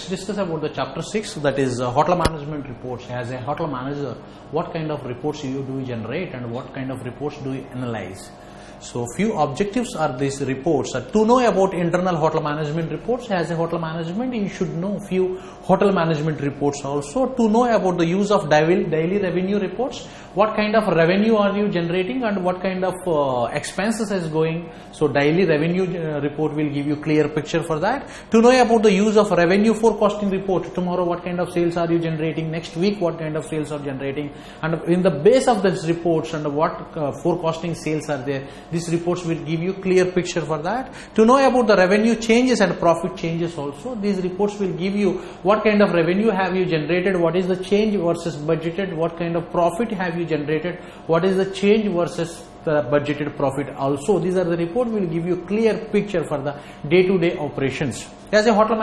discuss about the chapter 6, that is hotel management reports. As a hotel manager, what kind of reports do you generate and what kind of reports do you analyze? So few objectives are these reports. To know about internal hotel management reports, as a hotel management you should know few hotel management reports also. To know about the use of daily revenue reports, what kind of revenue are you generating and what kind of expenses is going. So daily revenue report will give you clear picture for that. To know about the use of revenue forecasting report, tomorrow what kind of sales are you generating, next week what kind of sales are generating, and in the base of these reports and what forecasting sales are there, these reports will give you clear picture for that. To know about the revenue changes and profit changes also, these reports will give you what kind of revenue have you generated, what is the change versus budgeted, what kind of profit have you generated, what is the change versus the budgeted profit also. These are the report will give you clear picture for the day-to-day operations. As a hotel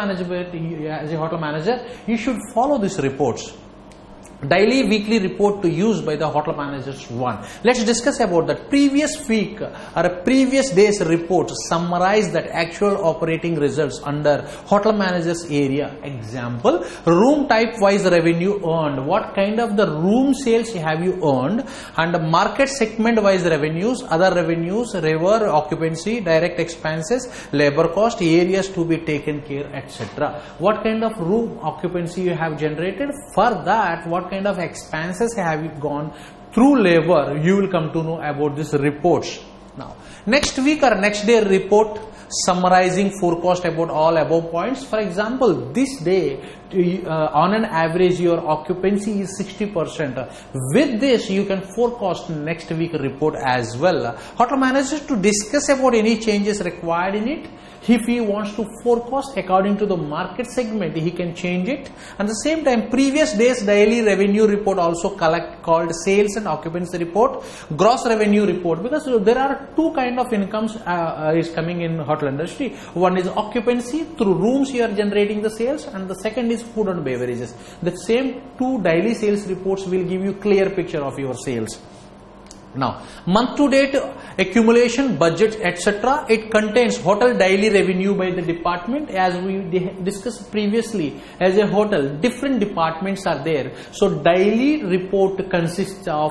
manager, you should follow these reports. Daily, weekly report to use by the hotel managers. 1. Let's discuss about that. Previous week or a previous day's report summarize that actual operating results under hotel managers area. Example, room type wise revenue earned. What kind of the room sales have you earned, and market segment wise revenues, other revenues, river occupancy, direct expenses, labor cost, areas to be taken care, etc. What kind of room occupancy you have generated. For that, what kind of expenses have you gone through labor, you will come to know about these reports. Now next week or next day report summarizing forecast about all above points. For example, this day on an average your occupancy is 60%. With this you can forecast next week report as well. Hotel manager to discuss about any changes required in it. If he wants to forecast according to the market segment, he can change it. And at the same time, previous day's daily revenue report also called sales and occupancy report, gross revenue report, because there are two kind of incomes is coming in hotel industry. One is occupancy, through rooms you are generating the sales, and the second is food and beverages. The same two daily sales reports will give you clear picture of your sales. Now, month to date accumulation, budget, etc. It contains hotel daily revenue by the department. As we discussed previously, as a hotel, different departments are there. So daily report consists of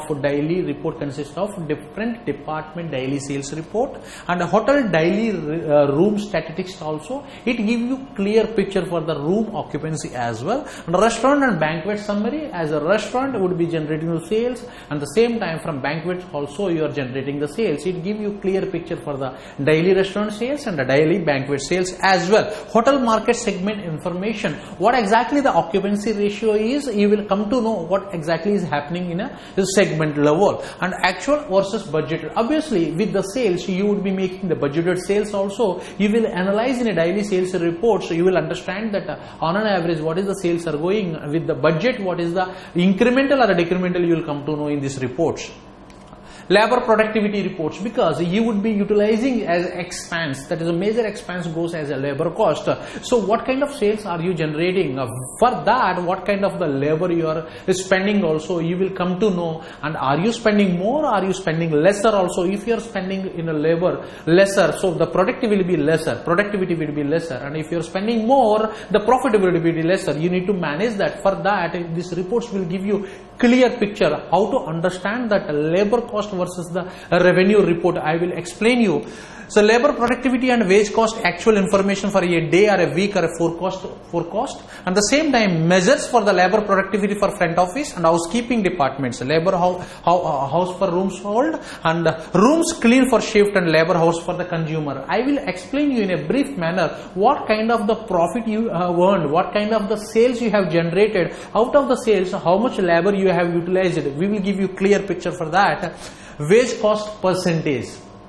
different department daily sales report, and hotel daily room statistics also. It gives you clear picture for the room occupancy as well. And restaurant and banquet summary, as a restaurant would be generating the sales, and the same time from banquet also you are generating the sales. It give you clear picture for the daily restaurant sales and the daily banquet sales as well. Hotel market segment information, what exactly the occupancy ratio is, you will come to know what exactly is happening in a segment level. And actual versus budgeted, obviously with the sales you would be making the budgeted sales also. You will analyze in a daily sales report, so you will understand that on an average what is the sales are going, with the budget what is the incremental or decremental, you will come to know in these reports. Labor productivity reports, because you would be utilizing as expense, that is a major expense goes as a labor cost. So what kind of sales are you generating? For that, what kind of the labor you are spending also, you will come to know. And are you spending more, are you spending lesser also? If you are spending in a labor lesser, so the productivity will be lesser, and if you are spending more, the profit will be lesser. You need to manage that. For that, these reports will give you clear picture how to understand that labor cost versus the revenue report. I will explain you. So labor productivity and wage cost actual information for a day or a week or a forecast, and the same time measures for the labor productivity for front office and housekeeping departments, labor house for rooms hold, and rooms clean for shift, and labor house for the consumer. I will explain you in a brief manner what kind of the profit you have earned, what kind of the sales you have generated, out of the sales how much labor you have utilized. We will give you clear picture for that. Wage cost percentage.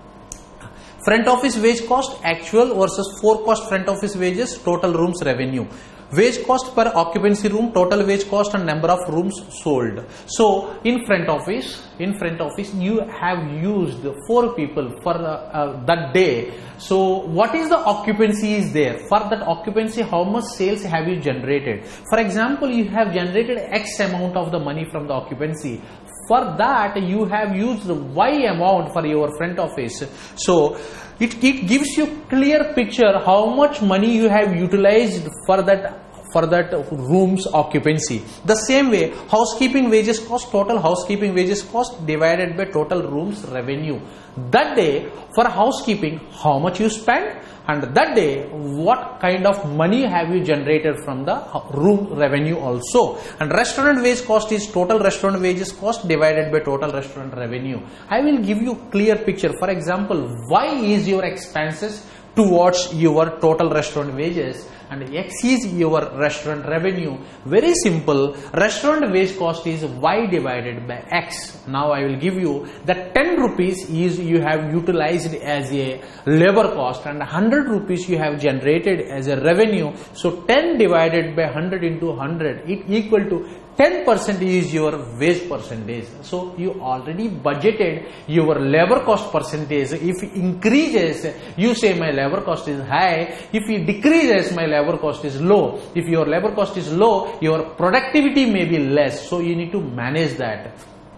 Front office wage cost actual versus forecast front office wages, total rooms revenue. Wage cost per occupancy room, total wage cost and number of rooms sold. So in front office you have used 4 people for that day. So what is the occupancy is there? For that occupancy, how much sales have you generated? For example, you have generated X amount of the money from the occupancy. For that you have used Y amount for your front office. So it gives you clear picture how much money you have utilized for for that room's occupancy. The same way, housekeeping wages cost, total housekeeping wages cost divided by total rooms revenue. That day for housekeeping, how much you spend, and that day what kind of money have you generated from the room revenue also. And restaurant wage cost is total restaurant wages cost divided by total restaurant revenue. I will give you clear picture. For example, Y is your expenses towards your total restaurant wages and X is your restaurant revenue. Very simple, restaurant wage cost is Y divided by X. Now I will give you that 10 rupees is you have utilized as a labor cost and 100 rupees you have generated as a revenue. So 10 divided by 100 into 100, it equal to 10% is your wage percentage. So you already budgeted your labor cost percentage. If it increases, you say my labor cost is high. If it decreases, my labor cost is low. If your labor cost is low, your productivity may be less. So you need to manage that.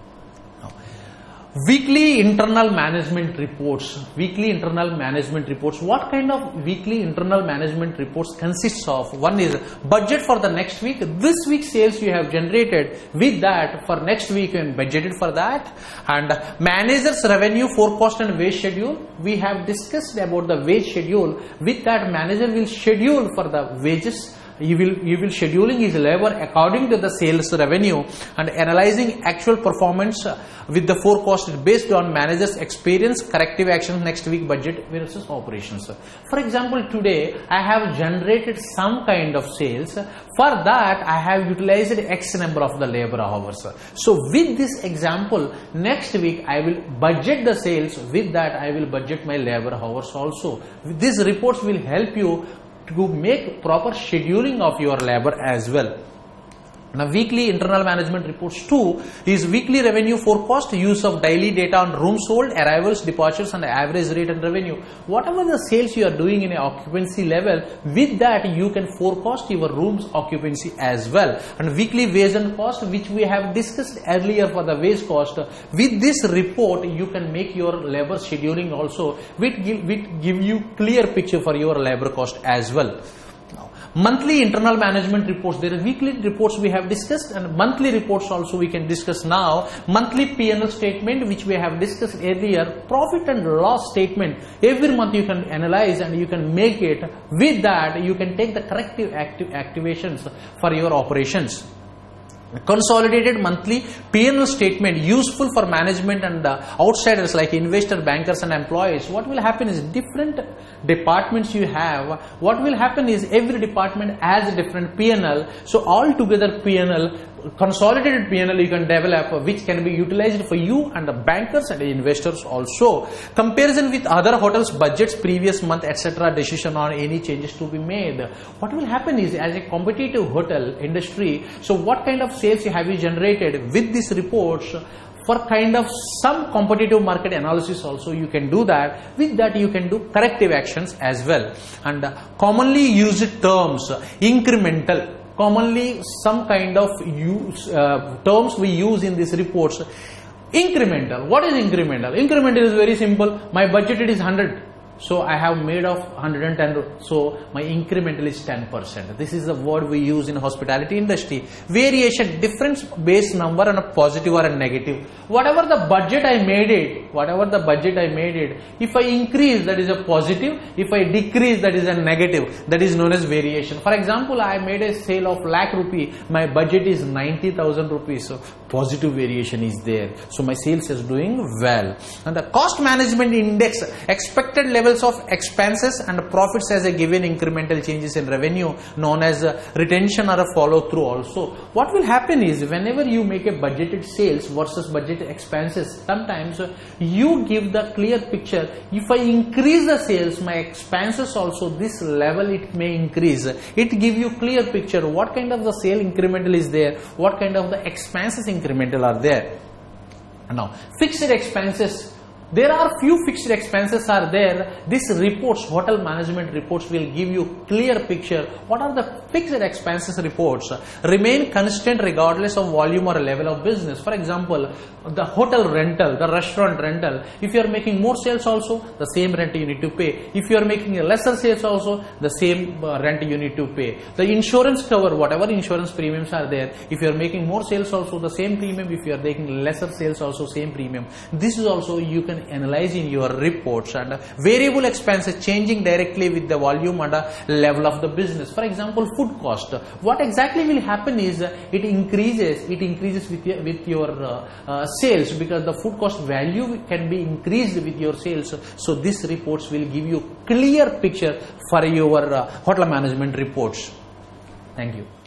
Weekly internal management reports. Weekly internal management reports. What kind of weekly internal management reports consists of? One is budget for the next week. This week's sales you have generated. With that, for next week you have budgeted for that. And manager's revenue forecast and wage schedule. We have discussed about the wage schedule. With that, manager will schedule for the wages. You will scheduling his labor according to the sales revenue and analyzing actual performance with the forecast based on manager's experience, corrective actions, next week budget versus operations. For example, today I have generated some kind of sales. For that I have utilized X number of the labor hours. So with this example, next week I will budget the sales. With that I will budget my labor hours also. These reports will help you to make proper scheduling of your labor as well. Now, weekly internal management reports 2 is weekly revenue forecast, use of daily data on rooms sold, arrivals, departures and average rate and revenue. Whatever the sales you are doing in an occupancy level, with that you can forecast your rooms occupancy as well. And weekly wage and cost, which we have discussed earlier for the wage cost. With this report you can make your labor scheduling also, which give you clear picture for your labor cost as well. Monthly internal management reports. There are weekly reports we have discussed and monthly reports also we can discuss now. Monthly P&L statement, which we have discussed earlier. Profit and loss statement. Every month you can analyze and you can make it. With that you can take the corrective activations for your operations. Consolidated monthly P&L statement, useful for management and outsiders like investor, bankers and employees. What will happen is different departments you have. What will happen is every department has a different P&L. So all together P&L, consolidated P&L you can develop, which can be utilized for you and the bankers and the investors also. Comparison with other hotels, budgets, previous month, etc. Decision on any changes to be made. What will happen is, as a competitive hotel industry, so what kind of sales have you generated with these reports? For kind of some competitive market analysis also you can do that. With that you can do corrective actions as well. And commonly used terms, incremental. Commonly some kind of terms we use in these reports. Incremental. What is incremental? Incremental is very simple. My budget is 100. So I have made of 110. So my incremental is 10%. This is the word we use in hospitality industry. Variation, difference based number on a positive or a negative. Whatever the budget I made it, if I increase, that is a positive. If I decrease, that is a negative. That is known as variation. For example, I made a sale of lakh rupee. My budget is 90,000 rupees. So positive variation is there. So my sales is doing well. And the cost management index, expected levels of expenses and profits as a given incremental changes in revenue, known as retention or a follow through also. What will happen is, whenever you make a budgeted sales versus budgeted expenses, sometimes you give the clear picture. If I increase the sales, my expenses also this level it may increase. It give you clear picture what kind of the sale incremental is there, what kind of the expenses incremental are there. Now fixed expenses, there are few fixed expenses are there. This reports, hotel management reports will give you clear picture. What are the fixed expenses reports? Remain constant regardless of volume or level of business. For example, the hotel rental, the restaurant rental, if you are making more sales also, the same rent you need to pay. If you are making a lesser sales also, the same rent you need to pay. The insurance cover, whatever insurance premiums are there, if you are making more sales also, the same premium. If you are making lesser sales also, same premium. This is also you can analyze in your reports. And variable expenses changing directly with the volume and level of the business. For example, food cost. What exactly will happen is it increases with your sales, because the food cost value can be increased with your sales. So this reports will give you clear picture for your hotel management reports. Thank you.